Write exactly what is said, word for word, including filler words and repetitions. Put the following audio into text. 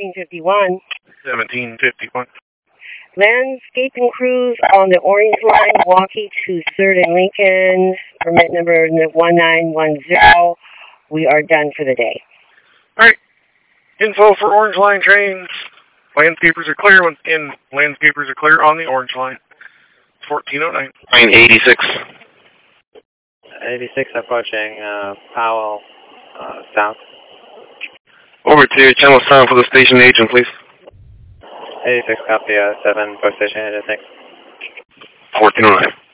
seventeen fifty-one. seventeen fifty-one. Landscaping crews on the Orange Line, Milwaukee to third and Lincoln, permit number one nine one zero. We are done for the day. All right. Info for Orange Line trains. Landscapers are clear when, and landscapers are clear on the Orange Line. fourteen oh nine. Line eighty-six. eighty-six approaching uh, Powell uh, south. Over to channel sound for the station agent, please. eighty-six copy, uh, seven for station agent, thanks. fourteen oh nine.